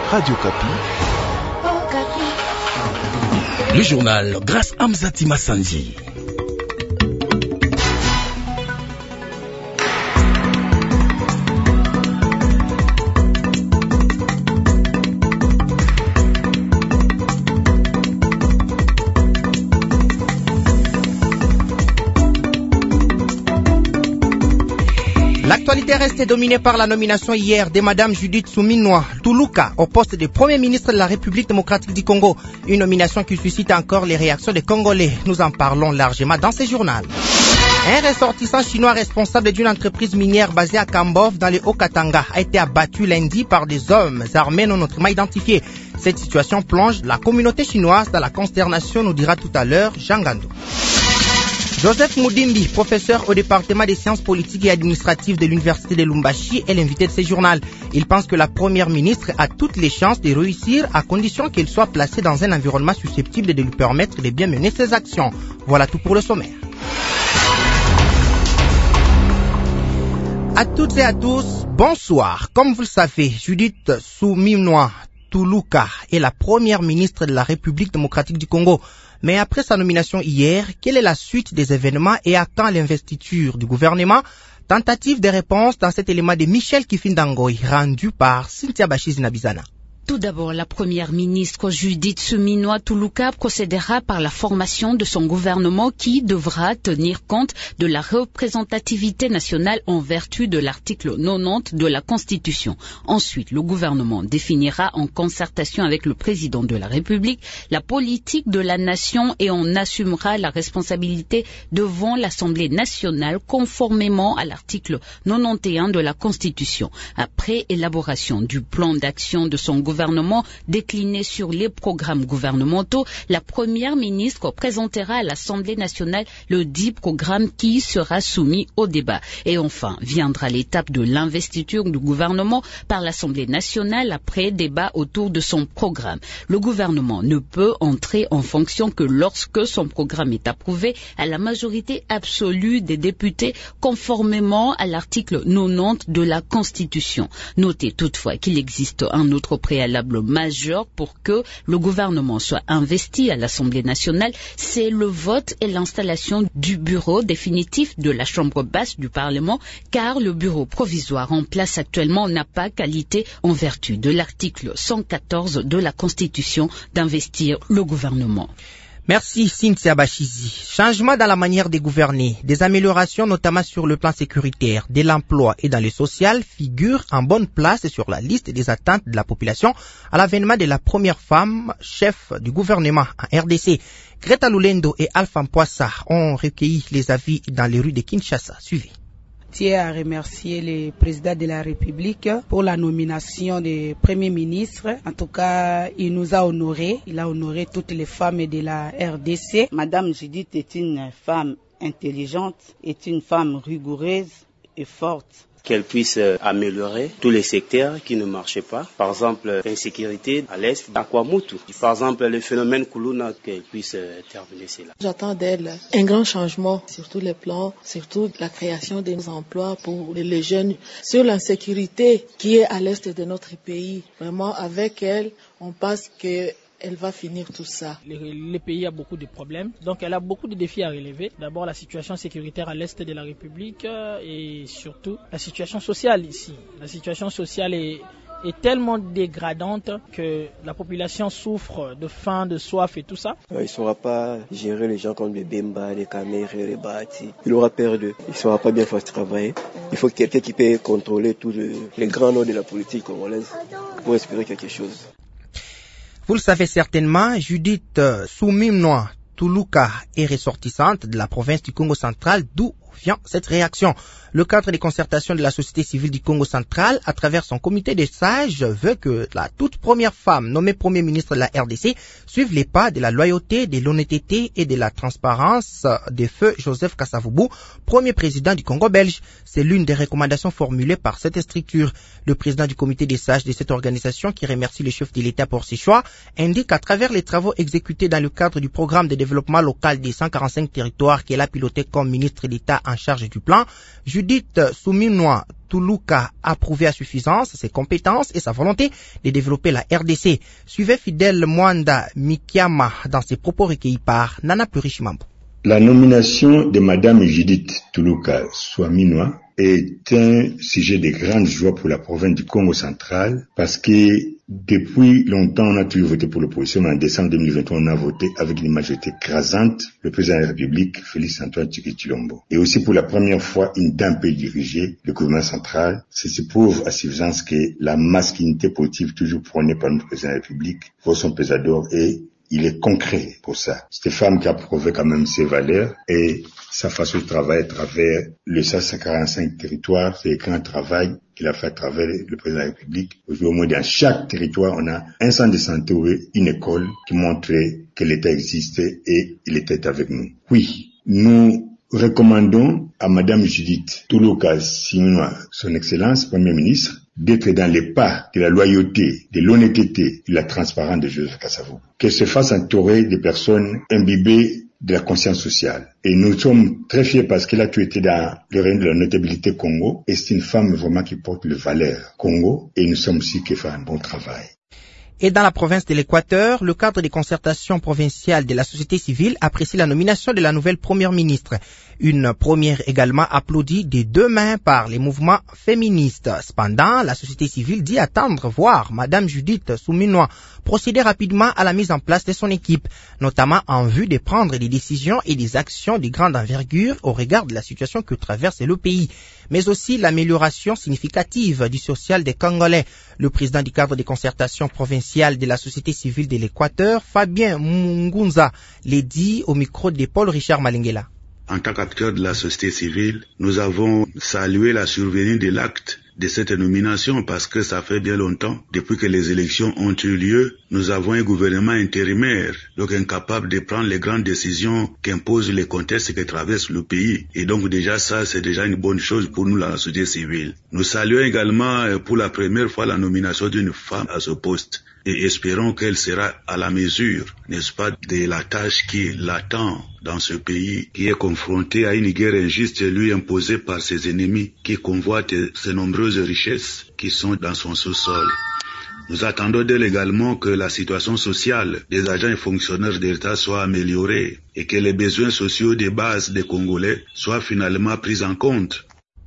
Radio Kapi. Le journal grâce à Mzati Massanji. L'actualité reste dominée par la nomination hier de Madame Judith Suminwa Tuluka au poste de Premier ministre de la République démocratique du Congo. Une nomination qui suscite encore les réactions des Congolais. Nous en parlons largement dans ce journal. Un ressortissant chinois responsable d'une entreprise minière basée à Kambov dans le Haut-Katanga a été abattu lundi par des hommes armés non autrement identifiés. Cette situation plonge la communauté chinoise dans la consternation, nous dira tout à l'heure Jean Gando. Joseph Moudimbi, professeur au département des sciences politiques et administratives de l'université de Lumbashi, est l'invité de ce journal. Il pense que la première ministre a toutes les chances de réussir à condition qu'elle soit placée dans un environnement susceptible de lui permettre de bien mener ses actions. Voilà tout pour le sommaire. À toutes et à tous, bonsoir. Comme vous le savez, Judith Suminwa Tuluka est la première ministre de la République démocratique du Congo. Mais après sa nomination hier, quelle est la suite des événements et à quand l'investiture du gouvernement? Tentative de réponse dans cet élément de Michel Kifindangoy, rendu par Cynthia Bachis-Nabizana. Tout d'abord, la première ministre Judith Suminwa Tuluka procédera par la formation de son gouvernement qui devra tenir compte de la représentativité nationale en vertu de l'article 90 de la Constitution. Ensuite, le gouvernement définira en concertation avec le président de la République la politique de la nation et en assumera la responsabilité devant l'Assemblée nationale conformément à l'article 91 de la Constitution. Après élaboration du plan d'action de son gouvernement décliné sur les programmes gouvernementaux, la première ministre présentera à l'Assemblée nationale le dit programme qui sera soumis au débat. Et enfin, viendra l'étape de l'investiture du gouvernement par l'Assemblée nationale après débat autour de son programme. Le gouvernement ne peut entrer en fonction que lorsque son programme est approuvé à la majorité absolue des députés conformément à l'article 90 de la Constitution. Notez toutefois qu'il existe un autre préalable majeur pour que le gouvernement soit investi à l'Assemblée nationale, c'est le vote et l'installation du bureau définitif de la Chambre basse du Parlement, car le bureau provisoire en place actuellement n'a pas qualité en vertu de l'article 114 de la Constitution d'investir le gouvernement. Merci Cynthia Bachizi. Changement dans la manière de gouverner, des améliorations notamment sur le plan sécuritaire, de l'emploi et dans le social figurent en bonne place sur la liste des attentes de la population à l'avènement de la première femme chef du gouvernement en RDC. Greta Lulendo et Alpha Mpoissa ont recueilli les avis dans les rues de Kinshasa. Suivez. Je tiens à remercier le président de la République pour la nomination de Premier ministre. En tout cas, il nous a honorés. Il a honoré toutes les femmes de la RDC. Madame Judith est une femme intelligente, est une femme rigoureuse et forte. Qu'elle puisse améliorer tous les secteurs qui ne marchaient pas. Par exemple, l'insécurité à l'est d'Akwamutu. Par exemple, le phénomène Kuluna, qu'elle puisse terminer cela. J'attends d'elle un grand changement sur tous les plans, surtout la création des emplois pour les jeunes. Sur l'insécurité qui est à l'est de notre pays, vraiment avec elle, on pense que elle va finir tout ça. Le pays a beaucoup de problèmes, donc elle a beaucoup de défis à relever. D'abord la situation sécuritaire à l'est de la République et surtout la situation sociale ici. La situation sociale est tellement dégradante que la population souffre de faim, de soif et tout ça. Il ne saura pas gérer les gens comme les Bemba, les Kamere, les Bahati. Il aura peur d'eux. Il ne saura pas bien faire ce travail. Il faut quelqu'un qui peut contrôler tous les grands noms de la politique congolaise pour espérer quelque chose. Vous le savez certainement, Judith Suminwa Tuluka est ressortissante de la province du Congo central, d'où vient cette réaction. Le cadre des concertations de la société civile du Congo central, à travers son comité des sages, veut que la toute première femme nommée Premier ministre de la RDC suive les pas de la loyauté, de l'honnêteté et de la transparence de feu Joseph Kasavubu, premier président du Congo belge. C'est l'une des recommandations formulées par cette structure. Le président du comité des sages de cette organisation, qui remercie le chef de l'État pour ses choix, indique qu'à travers les travaux exécutés dans le cadre du programme de développement local des 145 territoires qu'elle a piloté comme ministre d'État en charge du plan, Judith Judith Suminwa Tuluka a prouvé à suffisance ses compétences et sa volonté de développer la RDC. Suivez Fidèle Mwanda Mikiama dans ses propos recueillis par Nana Plurichimambo. La nomination de Madame Judith Tuluka Suminwa est un sujet de grande joie pour la province du Congo central parce que depuis longtemps, on a toujours voté pour l'opposition, mais en décembre 2021, on a voté avec une majorité écrasante le président de la République, Félix Antoine Tshisekedi Tshilombo. Et aussi pour la première fois, une dame peut diriger le gouvernement central. Ceci prouve à suffisance que la masculinité politique toujours prônée par notre président de la République vaut son pesant et il est concret pour ça. C'est une femme qui a prouvé quand même ses valeurs et sa façon de travailler à travers le 145 territoires, c'est un grand travail qu'il a fait à travers le président de la République. Aujourd'hui, au moins dans chaque territoire, on a un centre de santé ou une école qui montre que l'État existait et il était avec nous. Oui, nous recommandons à Madame Judith Tuluka Suminwa, son Excellence, Premier ministre, d'être dans les pas de la loyauté, de l'honnêteté, de la transparence de Joseph Kasavubu. Que se fasse entourer des personnes imbibées de la conscience sociale. Et nous sommes très fiers parce qu'elle a toujours été dans le règne de la notabilité Congo et c'est une femme vraiment qui porte les valeurs Congo et nous sommes aussi qui fait un bon travail. Et dans la province de l'Équateur, le cadre des concertations provinciales de la société civile apprécie la nomination de la nouvelle première ministre. Une première également applaudie des deux mains par les mouvements féministes. Cependant, la société civile dit attendre voir Madame Judith Suminwa procéder rapidement à la mise en place de son équipe, notamment en vue de prendre des décisions et des actions de grande envergure au regard de la situation que traverse le pays, mais aussi l'amélioration significative du social des Congolais. Le président du cadre des concertations provinciales de la société civile de l'Équateur, Fabien Mungunza, l'a dit au micro de Paul Richard Malengela. En tant qu'acteur de la société civile, nous avons salué la survenue de l'acte de cette nomination parce que ça fait bien longtemps, depuis que les élections ont eu lieu, nous avons un gouvernement intérimaire, donc incapable de prendre les grandes décisions qu'imposent les contextes que traverse le pays. Et donc déjà ça, c'est déjà une bonne chose pour nous, la société civile. Nous saluons également pour la première fois la nomination d'une femme à ce poste. Et espérons qu'elle sera à la mesure, n'est-ce pas, de la tâche qui l'attend dans ce pays, qui est confronté à une guerre injuste lui imposée par ses ennemis, qui convoitent ses nombreuses richesses qui sont dans son sous-sol. Nous attendons d'elle également que la situation sociale des agents et fonctionnaires de l'État soit améliorée et que les besoins sociaux de base des Congolais soient finalement pris en compte.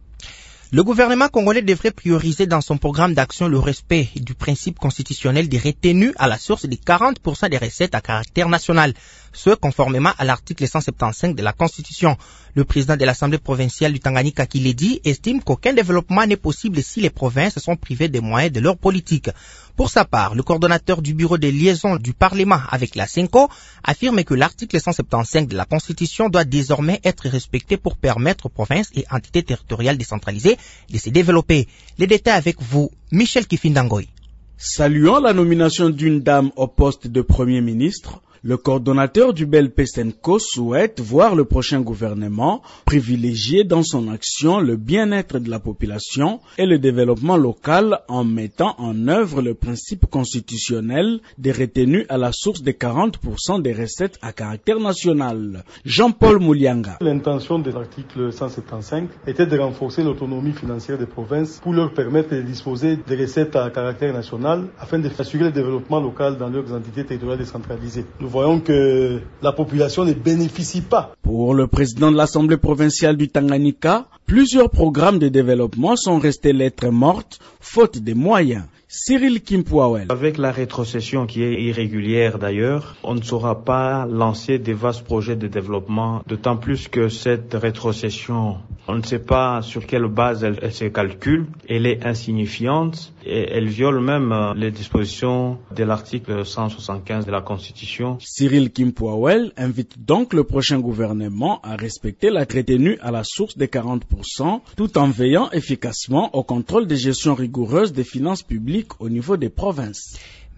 Le gouvernement congolais devrait prioriser dans son programme d'action le respect du principe constitutionnel des retenues à la source de 40% des recettes à caractère national, ce conformément à l'article 175 de la Constitution. Le président de l'Assemblée provinciale du Tanganyika, qui l'a dit, estime qu'aucun développement n'est possible si les provinces sont privées des moyens de leur politique. Pour sa part, le coordonnateur du bureau de liaison du Parlement avec la CENCO affirme que l'article 175 de la Constitution doit désormais être respecté pour permettre aux provinces et entités territoriales décentralisées de se développer. Les détails avec vous, Michel Kifindangoy. Saluant la nomination d'une dame au poste de Premier ministre, le coordonnateur du BELP-SENCO souhaite voir le prochain gouvernement privilégier dans son action le bien-être de la population et le développement local en mettant en œuvre le principe constitutionnel des retenues à la source de 40% des recettes à caractère national. Jean-Paul Moulianga. L'intention de l'article 175 était de renforcer l'autonomie financière des provinces pour leur permettre de disposer des recettes à caractère national afin d'assurer le développement local dans leurs entités territoriales décentralisées. Nous voyons que la population ne bénéficie pas. Pour le président de l'Assemblée provinciale du Tanganyika, plusieurs programmes de développement sont restés lettres mortes, faute de moyens. Cyril Kimpouawel. Avec la rétrocession qui est irrégulière d'ailleurs, on ne saura pas lancer des vastes projets de développement, d'autant plus que cette rétrocession, on ne sait pas sur quelle base elle se calcule, elle est insignifiante et elle viole même les dispositions de l'article 175 de la Constitution. Cyril Kimpouawel invite donc le prochain gouvernement à respecter la retenue à la source de 40% tout en veillant efficacement au contrôle de gestion rigoureuse des finances publiques au niveau des provinces.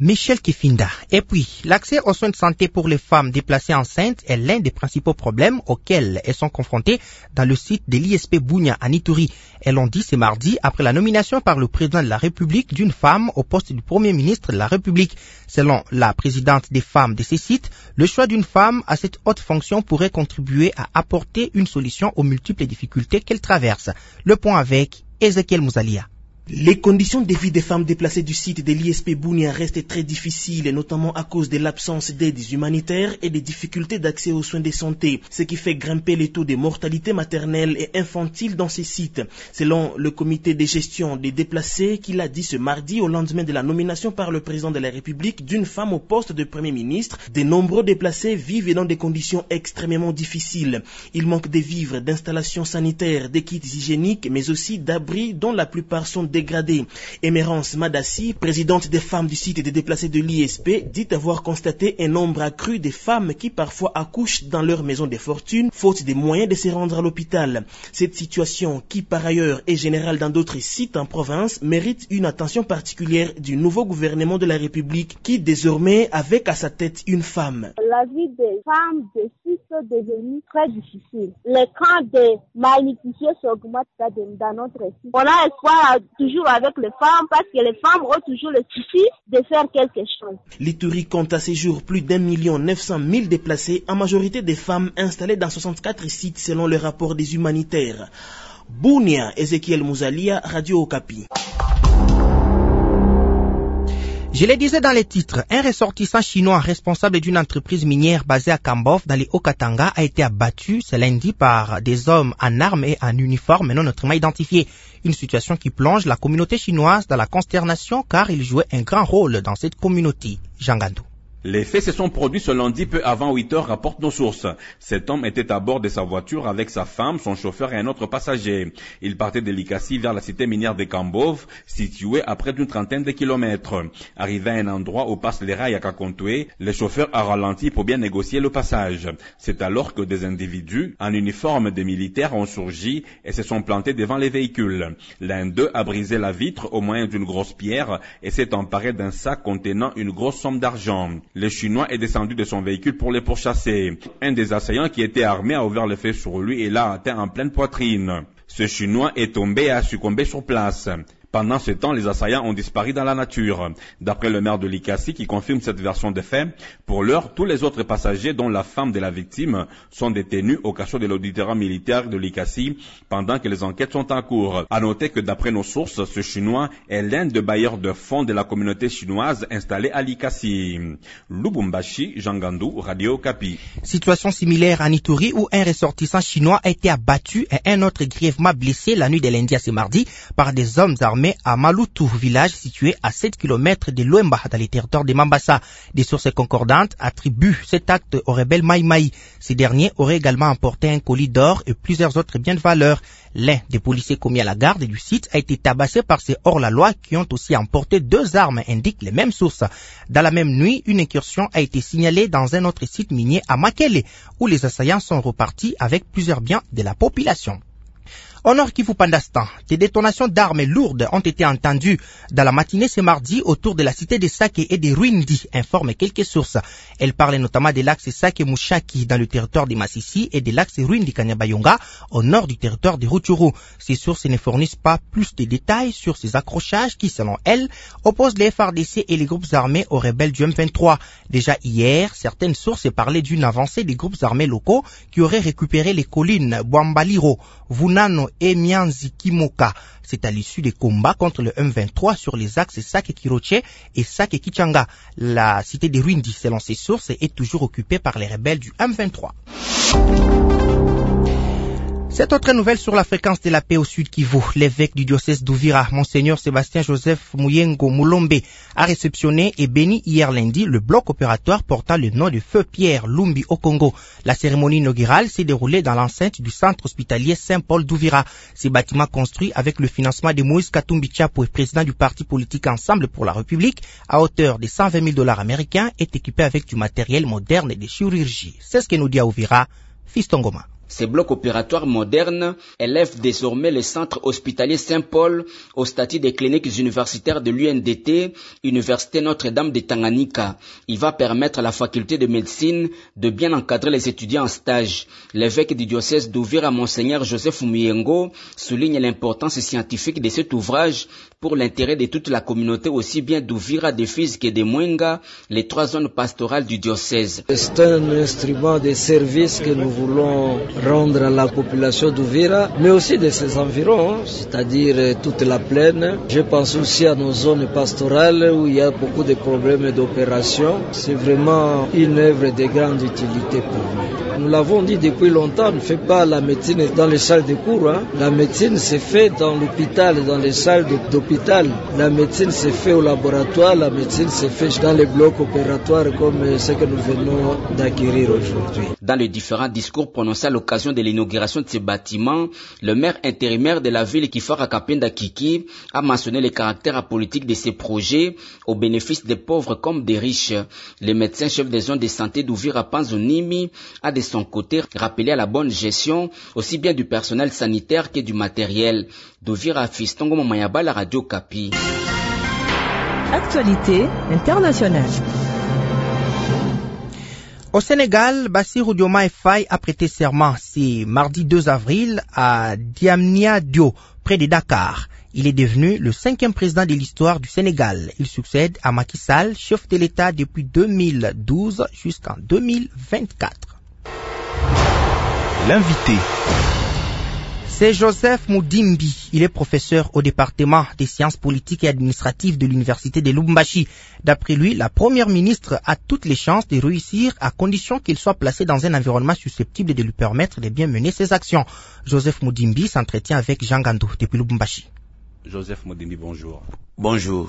Michel Kifinda. Et puis, l'accès aux soins de santé pour les femmes déplacées enceintes est l'un des principaux problèmes auxquels elles sont confrontées dans le site de l'ISP Bunia à Ituri. Elles l'ont dit ce mardi après la nomination par le président de la République d'une femme au poste du Premier ministre de la République. Selon la présidente des femmes de ces sites, le choix d'une femme à cette haute fonction pourrait contribuer à apporter une solution aux multiples difficultés qu'elle traverse. Le point avec Ezekiel Mouzalia. Les conditions de vie des femmes déplacées du site de l'ISP Bunia restent très difficiles, notamment à cause de l'absence d'aides humanitaires et des difficultés d'accès aux soins de santé, ce qui fait grimper les taux de mortalité maternelle et infantile dans ces sites. Selon le comité de gestion des déplacés, qui l'a dit ce mardi au lendemain de la nomination par le président de la République d'une femme au poste de Premier ministre, de nombreux déplacés vivent dans des conditions extrêmement difficiles. Il manque de vivres, d'installations sanitaires, de kits hygiéniques, mais aussi d'abris dont la plupart sont dégradée. Émérance Madassi, présidente des femmes du site des déplacés de l'ISP, dit avoir constaté un nombre accru de femmes qui parfois accouchent dans leur maison de fortune, faute des moyens de se rendre à l'hôpital. Cette situation, qui par ailleurs est générale dans d'autres sites en province, mérite une attention particulière du nouveau gouvernement de la République, qui désormais avec à sa tête une femme. La vie des femmes de site est devenue très difficile. Les camps de malnutrition s'augmentent dans notre site. On a espoir toujours avec les femmes parce que les femmes ont toujours le souci de faire quelque chose. L'Ituri compte à ce jour plus d'1 900 000 déplacés, en majorité des femmes installées dans 64 sites selon le rapport des humanitaires. Bunia, Ezekiel Mouzalia, Radio Okapi. Je le disais dans les titres, un ressortissant chinois responsable d'une entreprise minière basée à Kambov dans les Haut-Katanga a été abattu ce lundi par des hommes en armes et en uniforme non autrement identifiés. Une situation qui plonge la communauté chinoise dans la consternation car il jouait un grand rôle dans cette communauté. Jean Gandou. Les faits se sont produits ce lundi peu avant 8 heures, rapportent nos sources. Cet homme était à bord de sa voiture avec sa femme, son chauffeur et un autre passager. Il partait de Likasi vers la cité minière de Kambov, située à près d'une trentaine de kilomètres. Arrivé à un endroit où passent les rails à Kakontoué, le chauffeur a ralenti pour bien négocier le passage. C'est alors que des individus en uniforme de militaires ont surgi et se sont plantés devant les véhicules. L'un d'eux a brisé la vitre au moyen d'une grosse pierre et s'est emparé d'un sac contenant une grosse somme d'argent. Le Chinois est descendu de son véhicule pour les pourchasser. Un des assaillants qui était armé a ouvert le feu sur lui et l'a atteint en pleine poitrine. Ce Chinois est tombé et a succombé sur place. Pendant ce temps, les assaillants ont disparu dans la nature. D'après le maire de Likasi qui confirme cette version des faits, pour l'heure, tous les autres passagers, dont la femme de la victime, sont détenus au cachot de l'auditoire militaire de Likasi pendant que les enquêtes sont en cours. À noter que d'après nos sources, ce Chinois est l'un des bailleurs de fonds de la communauté chinoise installée à Likasi. Lubumbashi, Jean Gandou, Radio Okapi. Situation similaire à Ituri où un ressortissant chinois a été abattu et un autre grièvement blessé la nuit de lundi à ce mardi par des hommes armés à Malutu, village situé à 7 km de Luemba, dans les territoires de Mambasa. Des sources concordantes attribuent cet acte au rebelle Mai Mai. Ces derniers auraient également emporté un colis d'or et plusieurs autres biens de valeur. L'un des policiers commis à la garde du site a été tabassé par ces hors-la-loi qui ont aussi emporté 2 armes, indiquent les mêmes sources. Dans la même nuit, une incursion a été signalée dans un autre site minier à Makele, où les assaillants sont repartis avec plusieurs biens de la population. Au Nord Kivu Pandastan, des détonations d'armes lourdes ont été entendues dans la matinée ce mardi autour de la cité de Sake et de Rwindi, informent quelques sources. Elles parlent notamment de l'axe Sake-Mushaki dans le territoire de Massissi et de l'axe Rwindi-Kanyabayonga au nord du territoire de Rutshuru. Ces sources ne fournissent pas plus de détails sur ces accrochages qui, selon elles, opposent les FARDC et les groupes armés aux rebelles du M23. Déjà hier, certaines sources parlaient d'une avancée des groupes armés locaux qui auraient récupéré les collines Bwambaliro, Vunano et Mianzikimoka. C'est à l'issue des combats contre le M23 sur les axes Sake-Kiroche et Sake-Kichanga. La cité de Rwindi, selon ces sources, est toujours occupée par les rebelles du M23. Cette autre nouvelle sur la fréquence de la paix au Sud Kivu, l'évêque du diocèse d'Uvira, Monseigneur Sébastien Joseph Muyengo Mulombe, a réceptionné et béni hier lundi le bloc opératoire portant le nom de Feu Pierre Lumbi au Congo. La cérémonie inaugurale s'est déroulée dans l'enceinte du centre hospitalier Saint-Paul d'Uvira. Ces bâtiments construits avec le financement de Moïse Katumbi Tchapou, président du parti politique Ensemble pour la République, à hauteur de $120 000 américains, est équipé avec du matériel moderne et de chirurgie. C'est ce que nous dit à Uvira, Fiston Goma. Ces blocs opératoires modernes élèvent désormais le centre hospitalier Saint-Paul au statut des cliniques universitaires de l'UNDT, Université Notre-Dame de Tanganyika. Il va permettre à la faculté de médecine de bien encadrer les étudiants en stage. L'évêque du diocèse d'Uvira, Monseigneur Joseph Muyengo, souligne l'importance scientifique de cet ouvrage pour l'intérêt de toute la communauté, aussi bien d'Uvira, de Fizi que de Mwenga, les 3 zones pastorales du diocèse. C'est un instrument de service que nous voulons rendre à la population d'Uvira, mais aussi de ses environs, c'est-à-dire toute la plaine. Je pense aussi à nos zones pastorales où il y a beaucoup de problèmes d'opération. C'est vraiment une œuvre de grande utilité pour nous. Nous l'avons dit depuis longtemps, on ne fait pas la médecine dans les salles de cours. La médecine se fait dans l'hôpital, dans les salles d'hôpital. La médecine se fait au laboratoire, la médecine se fait dans les blocs opératoires comme ce que nous venons d'acquérir aujourd'hui. Dans les différents discours prononcés à l'occasion de l'inauguration de ces bâtiments, le maire intérimaire de la ville Kifara Kapenda Kiki a mentionné le caractère apolitique de ces projets au bénéfice des pauvres comme des riches. Le médecin chef des zones de santé d'Uvira Panzonimi a de son côté rappelé à la bonne gestion aussi bien du personnel sanitaire que du matériel. D'Uvira Fistongo Momayaba, la radio Kapi. Actualité internationale. Au Sénégal, Bassirou Diomaye Faye a prêté serment ce mardi 2 avril à Diamniadio, près de Dakar. Il est devenu le 5e président de l'histoire du Sénégal. Il succède à Macky Sall, chef de l'État depuis 2012 jusqu'en 2024. L'invité. C'est Joseph Moudimbi. Il est professeur au département des sciences politiques et administratives de l'université de Lubumbashi. D'après lui, la première ministre a toutes les chances de réussir à condition qu'il soit placé dans un environnement susceptible de lui permettre de bien mener ses actions. Joseph Moudimbi s'entretient avec Jean Gandou depuis Lubumbashi. Joseph Moudimbi, bonjour. Bonjour.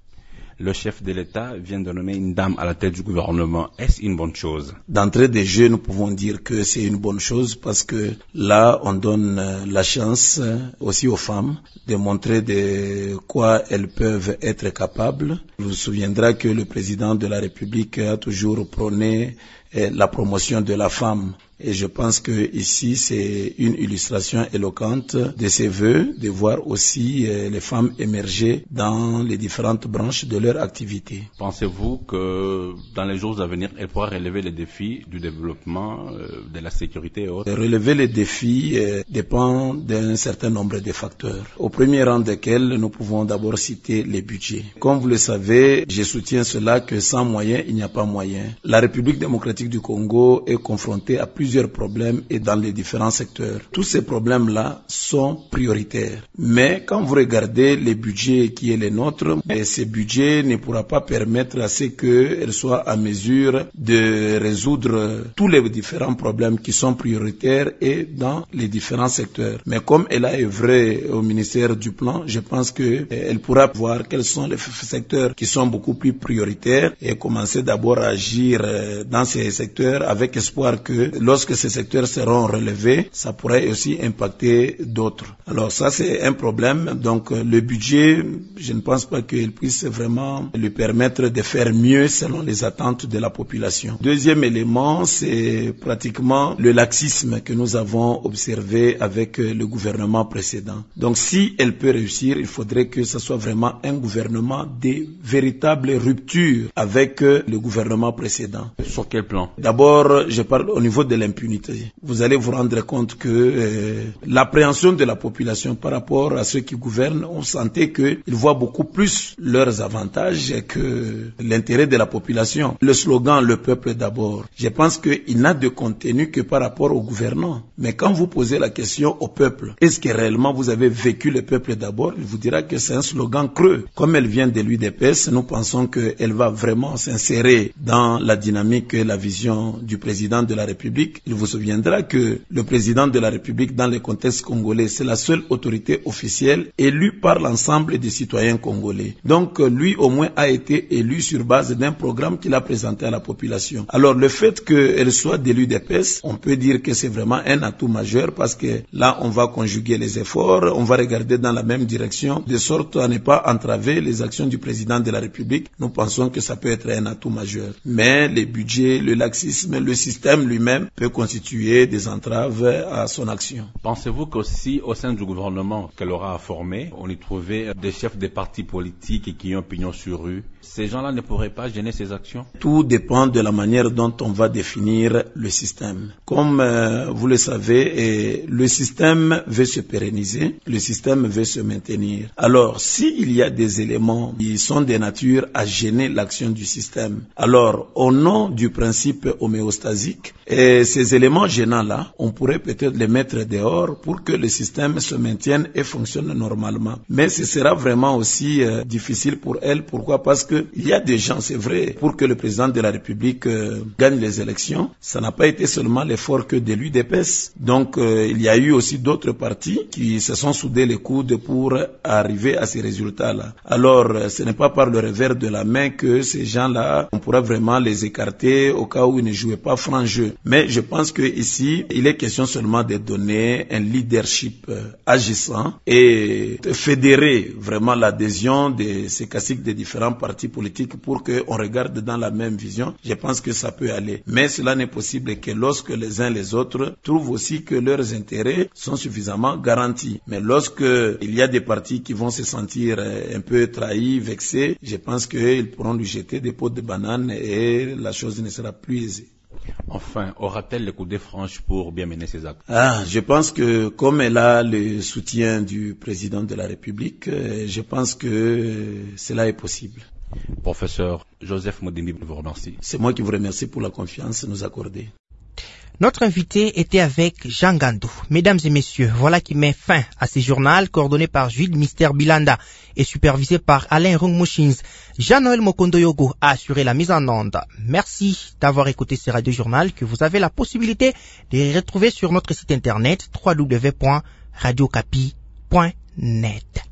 Le chef de l'État vient de nommer une dame à la tête du gouvernement. Est-ce une bonne chose? D'entrée de jeu, nous pouvons dire que c'est une bonne chose parce que là, on donne la chance aussi aux femmes de montrer de quoi elles peuvent être capables. Vous vous souviendrez que le président de la République a toujours prôné la promotion de la femme. Et je pense que ici, c'est une illustration éloquente de ces vœux, de voir aussi les femmes émerger dans les différentes branches de leur activité. Pensez-vous que dans les jours à venir, elle pourra relever les défis du développement, de la sécurité et autres? Relever les défis dépend d'un certain nombre de facteurs. Au premier rang desquels, nous pouvons d'abord citer les budgets. Comme vous le savez, je soutiens cela que sans moyens, il n'y a pas moyen. La République démocratique du Congo est confrontée à plusieurs problèmes et dans les différents secteurs. Tous ces problèmes-là sont prioritaires. Mais quand vous regardez les budgets qui est les nôtres, ces budgets ne pourra pas permettre à ce qu'elles soient à mesure de résoudre tous les différents problèmes qui sont prioritaires et dans les différents secteurs. Mais comme elle a œuvré au ministère du Plan, je pense qu'elle pourra voir quels sont les secteurs qui sont beaucoup plus prioritaires et commencer d'abord à agir dans ces secteurs avec espoir que lorsque ces secteurs seront relevés, ça pourrait aussi impacter d'autres. Alors ça, c'est un problème. Donc le budget, je ne pense pas qu'il puisse vraiment lui permettre de faire mieux selon les attentes de la population. Deuxième élément, c'est pratiquement le laxisme que nous avons observé avec le gouvernement précédent. Donc si elle peut réussir, il faudrait que ce soit vraiment un gouvernement de véritables ruptures avec le gouvernement précédent. Sur quel plan? D'abord, je parle au niveau de l'impunité. Vous allez vous rendre compte que l'appréhension de la population par rapport à ceux qui gouvernent, on sentait qu'ils voient beaucoup plus leurs avantages que l'intérêt de la population. Le slogan « Le peuple d'abord », je pense qu'il n'a de contenu que par rapport aux gouvernants. Mais quand vous posez la question au peuple, est-ce que réellement vous avez vécu le peuple d'abord? Il vous dira que c'est un slogan creux. Comme elle vient de l'UDPS, nous pensons qu'elle va vraiment s'insérer dans la dynamique et la vision du président de la République. Il vous souviendra que le président de la République, dans le contexte congolais, c'est la seule autorité officielle élue par l'ensemble des citoyens congolais. Donc, lui, au moins, a été élu sur base d'un programme qu'il a présenté à la population. Alors, le fait qu'elle soit de l'UDPS, on peut dire que c'est vraiment un atout majeur parce que là, on va conjuguer les efforts, on va regarder dans la même direction, de sorte à ne pas entraver les actions du président de la République. Nous pensons que ça peut être un atout majeur. Mais les budgets, le laxisme, le système lui-même peut constituer des entraves à son action. Pensez-vous qu'aussi au sein du gouvernement qu'elle aura à former, on y trouvait des chefs des partis politiques qui ont pignon sur rue? Ces gens-là ne pourraient pas gêner ces actions? Tout dépend de la manière dont on va définir le système. Comme vous le savez, le système veut se pérenniser, le système veut se maintenir. Alors, s'il y a des éléments qui sont de nature à gêner l'action du système, alors au nom du principe homéostasique, et ces éléments gênants-là, on pourrait peut-être les mettre dehors pour que le système se maintienne et fonctionne normalement. Mais ce sera vraiment aussi difficile pour elle. Pourquoi? Parce que il y a des gens, c'est vrai, pour que le président de la République gagne les élections, ça n'a pas été seulement l'effort que de l'UDPS. Donc il y a eu aussi d'autres partis qui se sont soudés les coudes pour arriver à ces résultats-là. Alors ce n'est pas par le revers de la main que ces gens-là, on pourra vraiment les écarter au cas où ils ne jouaient pas franc jeu. Mais je pense que ici, il est question seulement de donner un leadership agissant et de fédérer vraiment l'adhésion de ces caciques des différents partis politiques pour qu'on regarde dans la même vision. Je pense que ça peut aller. Mais cela n'est possible que lorsque les uns les autres trouvent aussi que leurs intérêts sont suffisamment garantis. Mais lorsque il y a des partis qui vont se sentir un peu trahis, vexés, je pense qu'ils pourront lui jeter des pots de banane et la chose ne sera plus aisée. Enfin, aura-t-elle le coup de franche pour bien mener ses actes? Je pense que comme elle a le soutien du président de la République, je pense que cela est possible. Professeur Joseph Modimbi, je vous remercie. C'est moi qui vous remercie pour la confiance nous accordée. Notre invité était avec Jean Gandou. Mesdames et messieurs, voilà qui met fin à ce journal coordonné par Jules Mister Bilanda et supervisé par Alain Rungmushins. Jean-Noël Mokondoyogo a assuré la mise en onde. Merci d'avoir écouté ce radio-journal que vous avez la possibilité de retrouver sur notre site internet www.radiocapi.net.